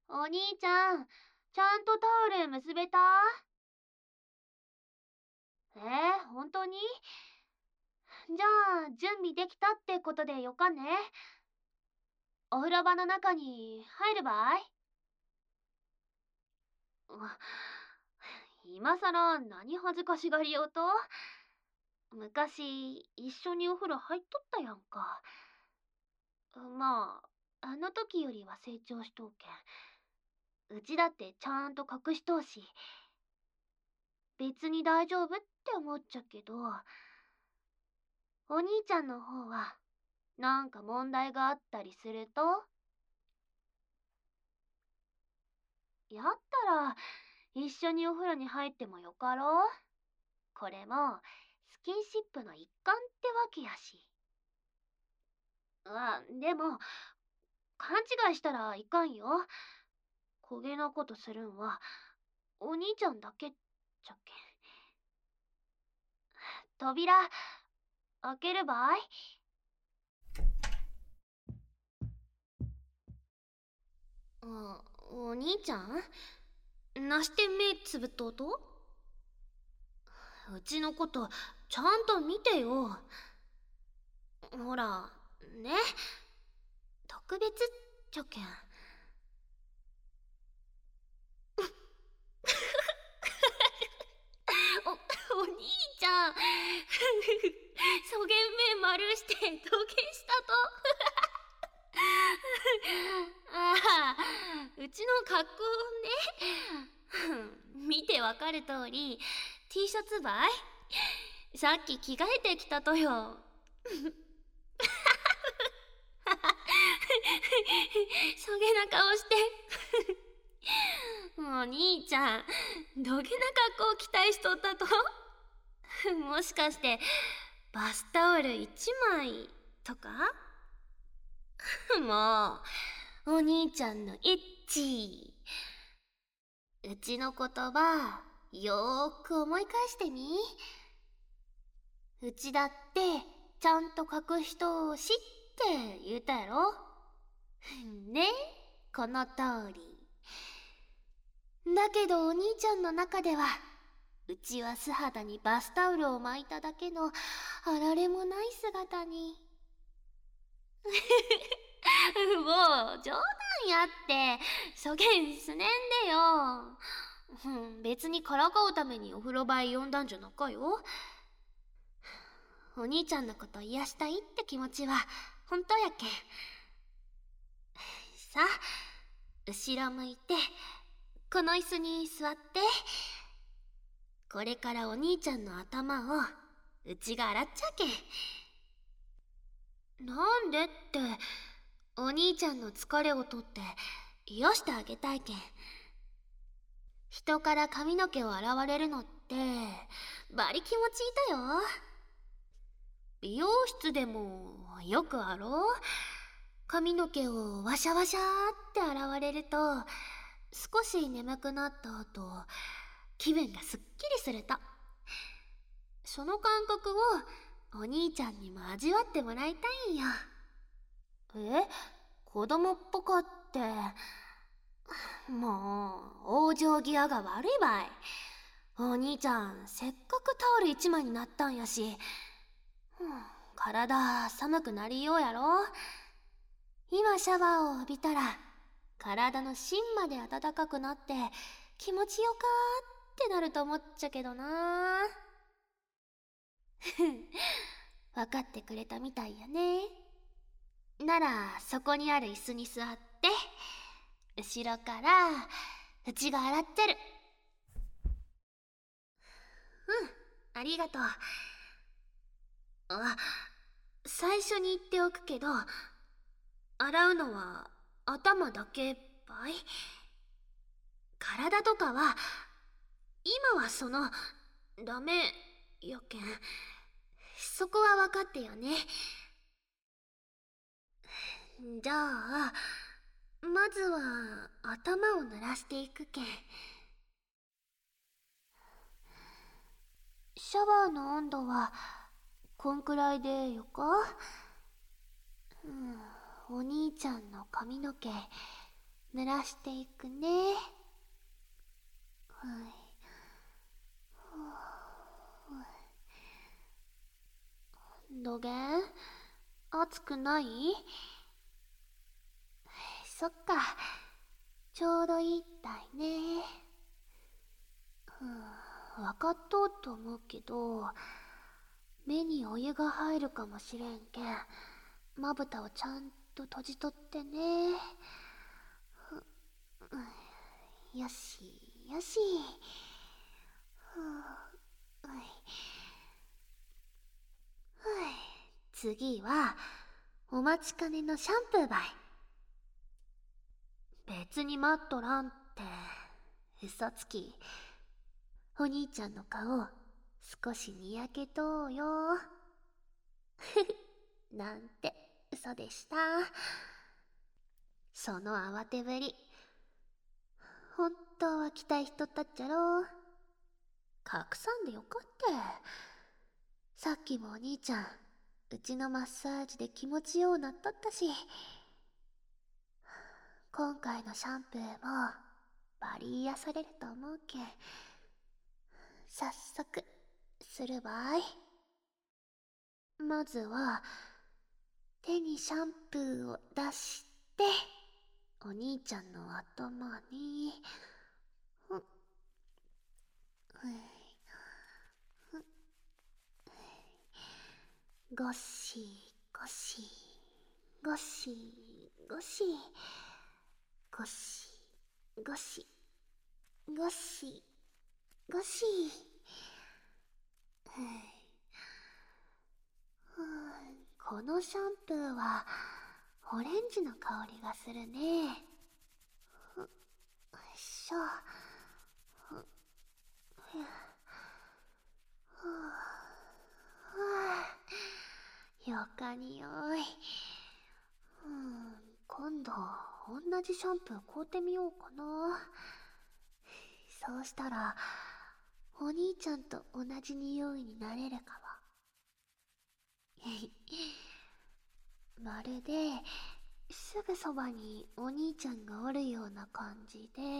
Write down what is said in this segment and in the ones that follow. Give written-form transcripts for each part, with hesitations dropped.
お兄ちゃん、ちゃんとタオル結べた？本当に？じゃあ、準備できたってことでよかね。お風呂場の中に入るばい？今さら何恥ずかしがりようと？昔、一緒にお風呂入っとったやんか。まあ、あの時よりは成長しとうけん。うちだってちゃんと隠しとうし。別に大丈夫って思っちゃけど、お兄ちゃんの方は、なんか問題があったりすると？やったら、一緒にお風呂に入ってもよかろう。これも、スキンシップの一環ってわけやし。でも、勘違いしたらいかんよ。こげなことするんは、お兄ちゃんだけっちゃけん。扉、開けるばい？お兄ちゃん？なして目つぶっとうと？うちのことちゃんと見てよ。ほら、ね、特別っちゃけん。お兄ちゃん、そげん目丸して土下したと？ああ、うちの格好ね。見てわかる通り T シャツばい？さっき着替えてきたとよ。そげな顔して。お兄ちゃん、どげな格好期待しとったと？もしかしてバスタオル1枚とか？もうお兄ちゃんのエッチ。うちの言葉よーく思い返してみ。うちだってちゃんと隠しとうしって言うたやろ。ね、この通り。だけどお兄ちゃんの中では、うちは素肌にバスタオルを巻いただけのあられもない姿に。もう冗談やって、そげんすねんでよ。別にからかうためにお風呂場へ呼んだんじゃなかよ。お兄ちゃんのこと癒したいって気持ちは本当やけん。さあ、後ろ向いて、この椅子に座って。これからお兄ちゃんの頭をうちが洗っちゃけん。なんでって、お兄ちゃんの疲れを取って癒してあげたいけん。人から髪の毛を洗われるのってバリ気持ちいいだよ。美容室でもよくあろう？髪の毛をワシャワシャーって洗われると、少し眠くなった後、気分がすっきりすると。その感覚をお兄ちゃんにも味わってもらいたいんよ。子供っぽかって。もう、往生際が悪いばい。お兄ちゃん、せっかくタオル一枚になったんやし。体寒くなりようやろ。今シャワーを浴びたら、体の芯まで暖かくなって気持ちよかってなると思っちゃけどな。分かってくれたみたいやね。ならそこにある椅子に座って、後ろからうちが洗っちゃる。ありがとう。最初に言っておくけど、洗うのは頭だけばい。体とかは今はダメやけん。そこは分かってよね。じゃあまずは頭を濡らしていくけん。シャワーの温度はこんくらいでよか？お兄ちゃんの髪の毛濡らしていくね。はい。どげん、熱くない？そっか、ちょうどいいったいね。わかっとうと思うけど、目にお湯が入るかもしれんけん、まぶたをちゃんと閉じとってね。よしよし。次はお待ちかねのシャンプーばい。別に待っとらんって、嘘つき。お兄ちゃんの顔少しにやけとうよ。なんて嘘でした。その慌てぶり、本当は期待しとったっちゃろ。隠さんでよかって。さっきもお兄ちゃんうちのマッサージで気持ちようなっとったし、今回のシャンプーもバリ癒されると思うけん、早速するばい。まずは手にシャンプーを出して、お兄ちゃんの頭にゴシゴシゴシゴシゴシゴシゴシゴシ。このシャンプーはオレンジの香りがするね。よいしょ。よかにおい。今度同じシャンプー買うてみようかな。そうしたらお兄ちゃんと同じ匂いになれるかも。まるですぐそばにお兄ちゃんがおるような感じで、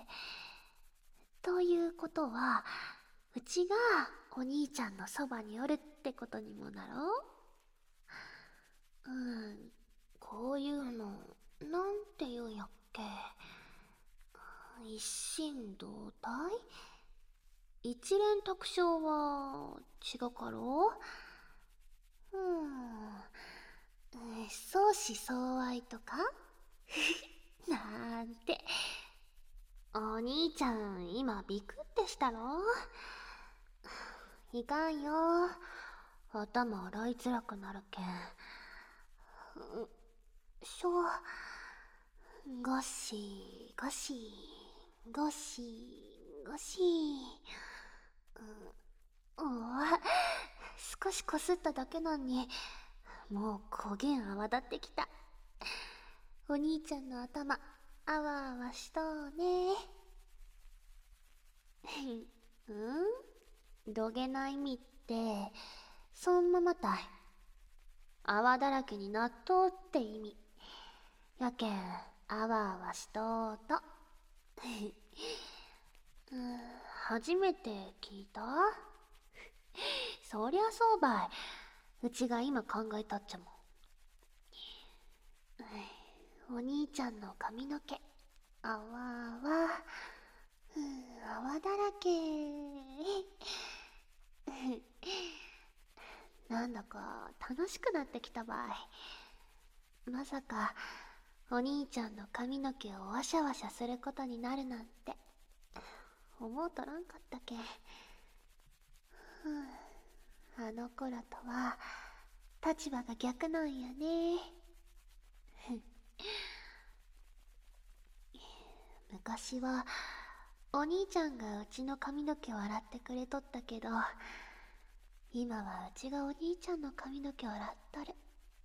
ということはうちがお兄ちゃんのそばにおるってことにもなろう。こういうのなんて言うんやっけ。一心同体、一蓮托生は違うかろう。相思相愛とかなんて。お兄ちゃん今ビクってしたろ。いかんよ、頭洗いづらくなるけん。ゴシゴシゴシゴシ。少しこすっただけなんにもう焦げん泡立ってきた。お兄ちゃんの頭あわあわしとうね。どげな意味ってそんままたい。泡だらけになっとうって意味やけん、あわあわしとうと。初めて聞いた？そりゃそうばい、うちが今考えたっちゃもん。お兄ちゃんの髪の毛あわあわ、泡だらけ。なんだか楽しくなってきたばい。まさかお兄ちゃんの髪の毛をワシャワシャすることになるなんて思うとらんかったけ。あの頃とは立場が逆なんやね。昔はお兄ちゃんがうちの髪の毛を洗ってくれとったけど、今はうちがお兄ちゃんの髪の毛を洗っとる。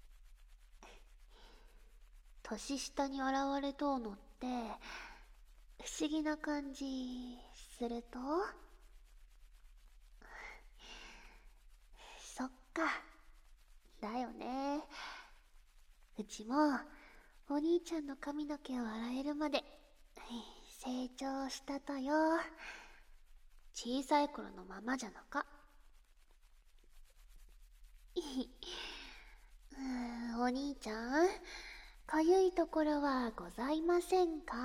年下に現れとうのって不思議な感じすると。そっか、だよね。うちもお兄ちゃんの髪の毛を洗えるまで成長したとよ。小さい頃のままじゃなか。お兄ちゃん、かゆいところはございませんか？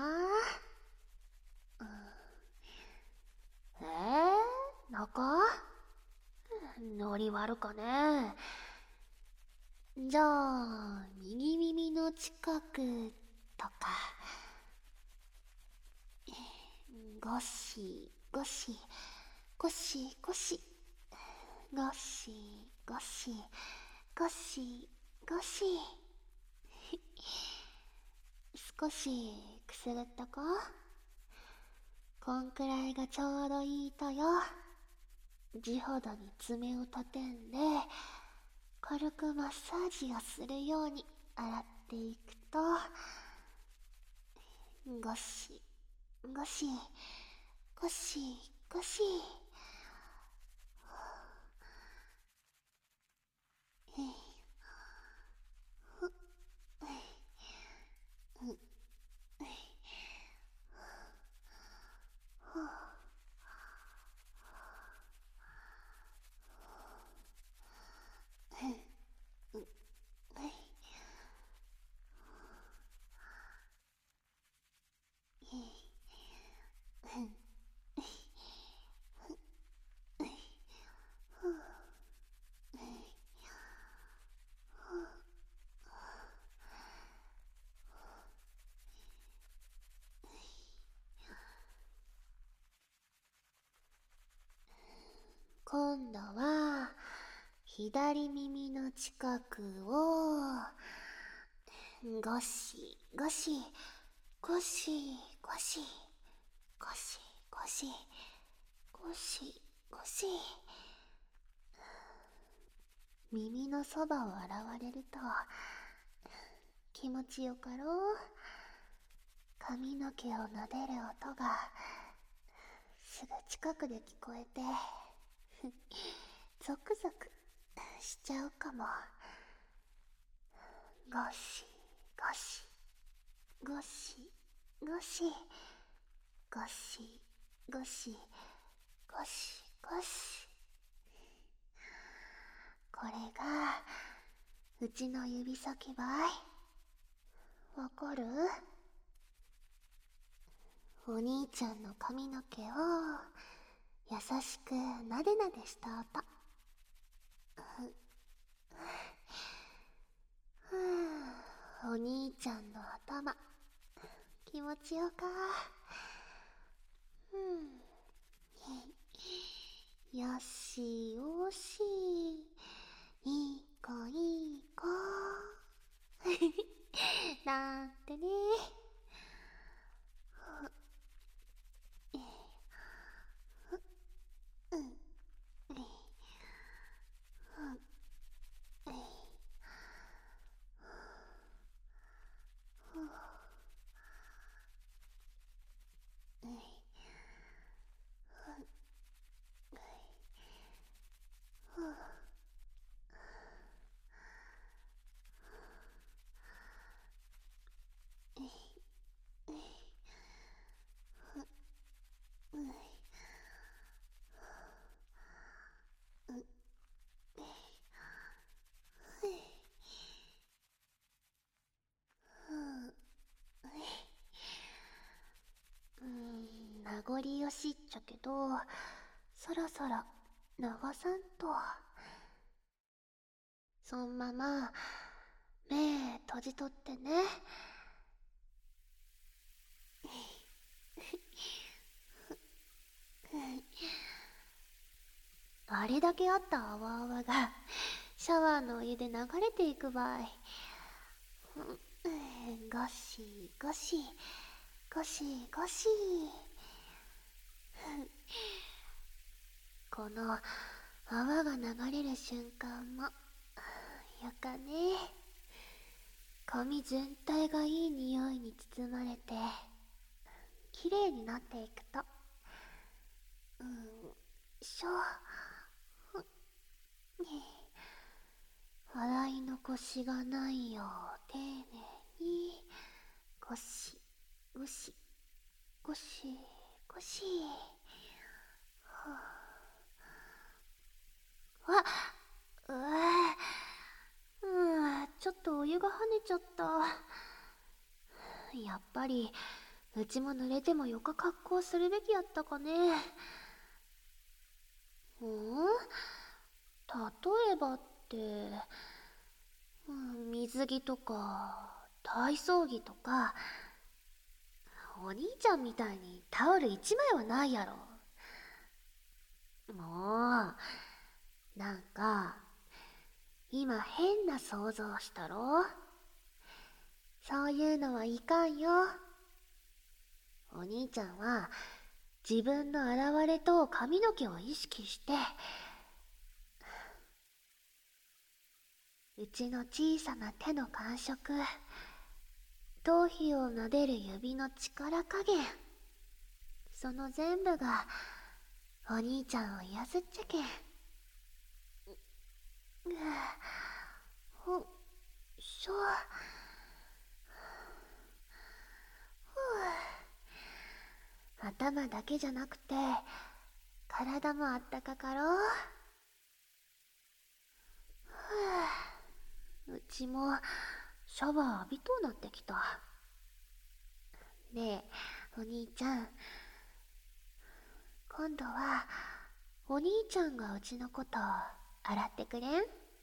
なか？ノリ悪かね。じゃあ、右耳の近くとか。ゴシゴシ、ゴシゴシ、ゴシゴシ、ゴシゴシ。少しくすぐったか？こんくらいがちょうどいいとよ。地肌に爪を立てんで、軽くマッサージをするように洗っていくと、ゴシゴシ、ゴシゴシ。今度は左耳の近くをゴシゴシゴシゴシゴシゴシゴシゴシ。耳のそばを洗われると気持ちよかろう。髪の毛を撫でる音がすぐ近くで聞こえてゾクゾクしちゃうかも。ゴシゴシゴシゴシゴシゴシゴシゴシ。これがうちの指先ばい。わかる？お兄ちゃんの髪の毛を優しくなでなでした音。お兄ちゃんの頭気持ちよか。よしよし、いい子いい子なんてね。名残惜しいっちゃけど、そろそろ流さんと。そんまま目閉じとってね。あれだけあった泡泡がシャワーのお湯で流れていくばい。ゴシゴシゴシゴシ。この泡が流れる瞬間もよかね。髪全体がいい匂いに包まれて綺麗になっていくと、しょ洗い残しがないよう丁寧にゴシゴシゴシゴシ。あ、ちょっとお湯が跳ねちゃった。やっぱりうちも濡れてもよか格好するべきやったかね。例えばって、水着とか体操着とか、お兄ちゃんみたいにタオル一枚はないやろ。もうなんか今変な想像したろ。そういうのはいかんよ。お兄ちゃんは自分の現れと髪の毛を意識して、うちの小さな手の感触、頭皮を撫でる指の力加減、その全部がお兄ちゃんを癒すっちゃけん。ほっしょ。頭だけじゃなくて体もあったかかろう。うちもシャワー浴びとうなってきた。ねえお兄ちゃん、今度はお兄ちゃんがうちのこと洗ってくれん？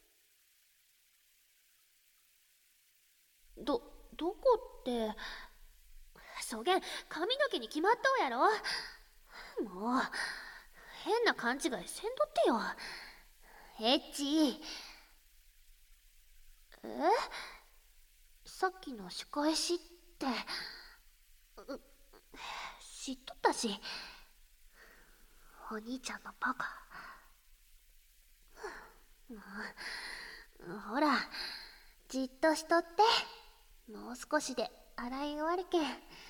どこって、そげん髪の毛に決まっとうやろ。もう変な勘違いせんとってよ。エッチ。さっきの仕返しって、知っとったし。お兄ちゃんのバカ。ほらじっとしとって。もう少しで洗い終わるけん。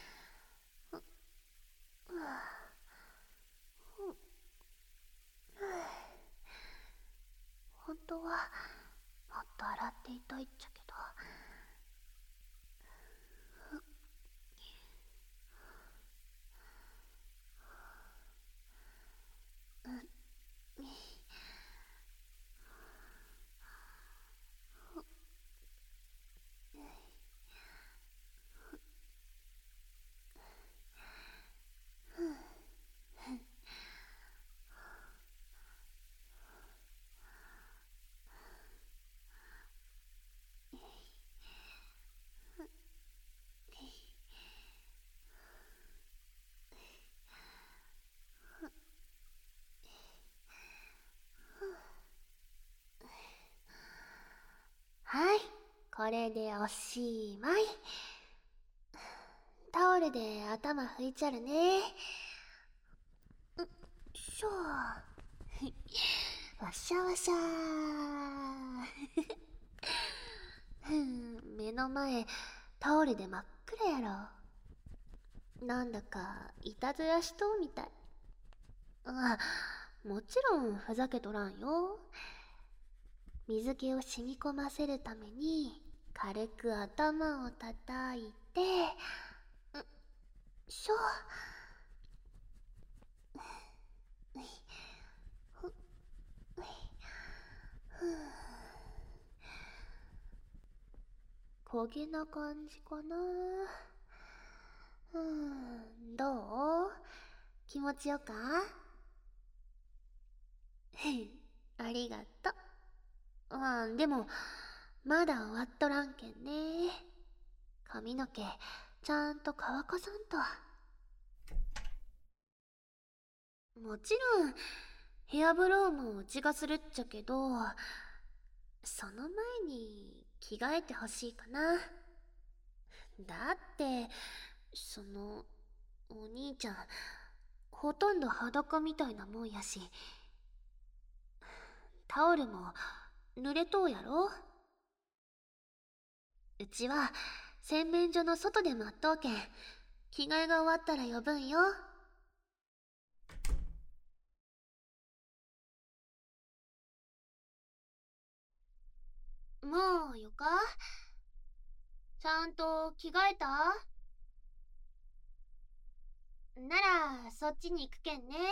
本当はもっと洗っていたいっちゃけど。はい、これでおしまい。タオルで頭拭いちゃるね。しょわしゃわしゃ目の前タオルで真っ暗やろ。なんだかいたずらしとうみたい。もちろんふざけとらんよ。水気を染み込ませるために軽く頭を叩いて、しょ。焦げな感じかな。どう？気持ちよか？ありがとう。でもまだ終わっとらんけんね。髪の毛ちゃんと乾かさんと。もちろんヘアブローもうちがするっちゃけど、その前に着替えてほしいかな。だってお兄ちゃんほとんど裸みたいなもんやし、タオルも濡れとうやろ。うちは洗面所の外で待っとうけん、着替えが終わったら呼ぶんよ。もうよか？ちゃんと着替えた？ そっちに行くけんね。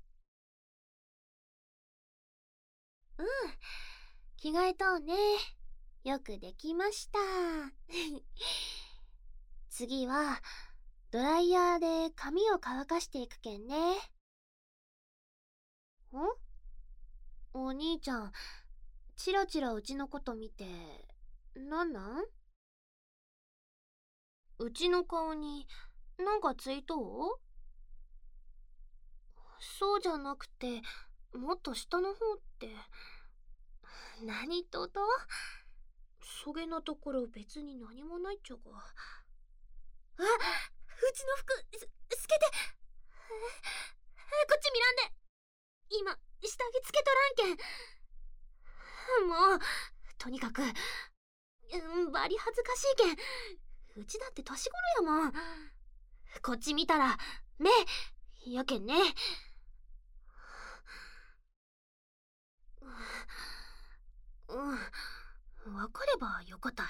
うん、着替えとうね。よくできました。次はドライヤーで髪を乾かしていくけんね。お兄ちゃん、チラチラうちのこと見て、なんなん？うちの顔になんかついとう？そうじゃなくて、もっと下の方って。何と？そげなところ別に何もないっちゃが。あ、うちの服、透けて。こっち見らんで。今、下着つけとらんけん。もう、とにかく、バリ恥ずかしいけん。うちだって年頃やもん。こっち見たら、目、やけんね。わかればよかたい。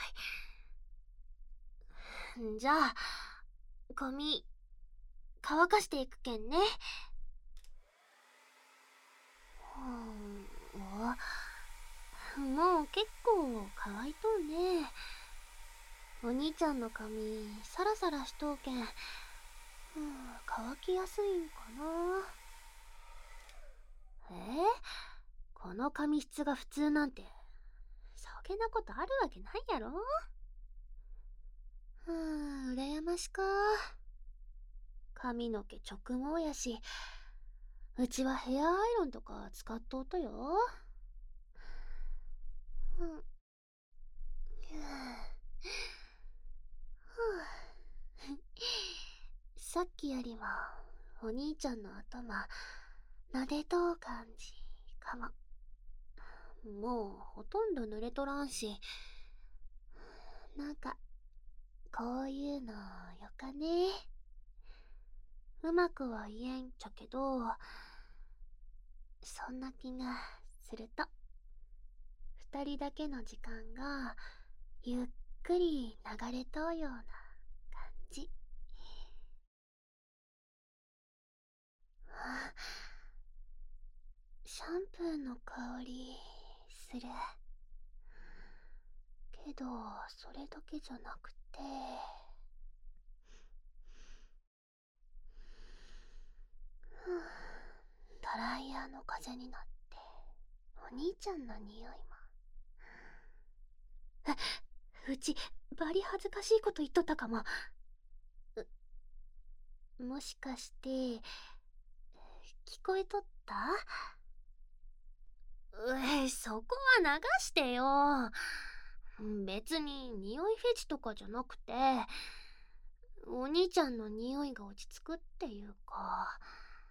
じゃあ、髪、乾かしていくけんね。もう結構乾いとうね。お兄ちゃんの髪、サラサラしとうけん、乾きやすいんかな。この髪質が普通なんて、そげなことあるわけないやろ。羨ましか。髪の毛直毛やし、うちはヘアアイロンとか使っとうとよ。うん。さっきよりもお兄ちゃんの頭撫でとう感じかも。もうほとんど濡れとらんし、なんかこういうのよかね。うまくは言えんちゃけど、そんな気がすると、二人だけの時間がゆっくり流れとうような感じ。シャンプーの香りするけど、それだけじゃなくて、ドライヤーの風になってお兄ちゃんの匂いも。うちバリ恥ずかしいこと言っとったかも。もしかして聞こえとった？そこは流してよ。別に匂いフェチとかじゃなくて、お兄ちゃんの匂いが落ち着くっていうか。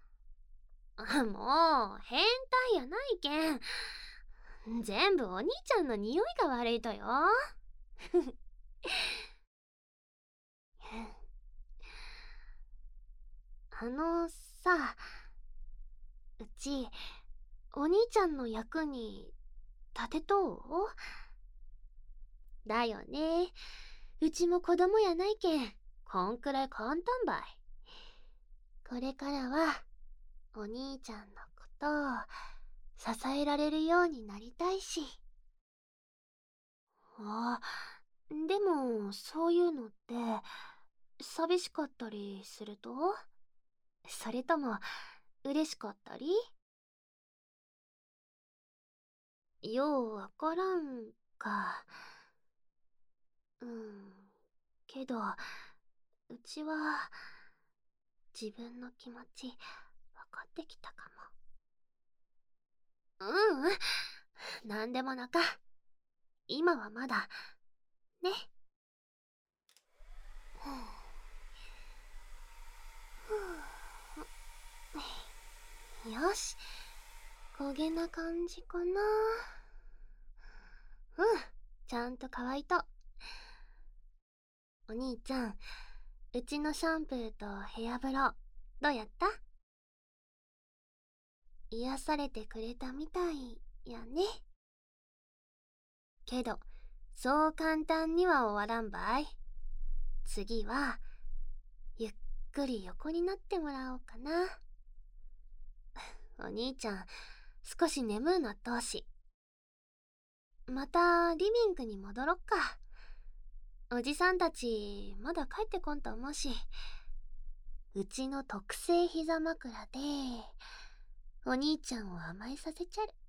もう変態やないけん。全部お兄ちゃんの匂いが悪いとよ。さ、うちお兄ちゃんの役に立てとう？だよね。うちも子供やないけん、こんくらい簡単ばい。これからはお兄ちゃんのことを支えられるようになりたいし。でもそういうのって寂しかったりすると？それとも嬉しかったり？ようわからんか。けど、うちは自分の気持ち分かってきたかも。なんでもなか。今はまだね。よし、焦げな感じかな。ちゃんと乾いた。お兄ちゃん、うちのシャンプーとヘアブローどうやった？癒されてくれたみたいやね。けどそう簡単には終わらんばい。次はゆっくり横になってもらおうかな。お兄ちゃん、少し眠うなっとうし。またリビングに戻ろっか。おじさんたちまだ帰ってこんと思うし、うちの特製膝枕でお兄ちゃんを甘えさせちゃる。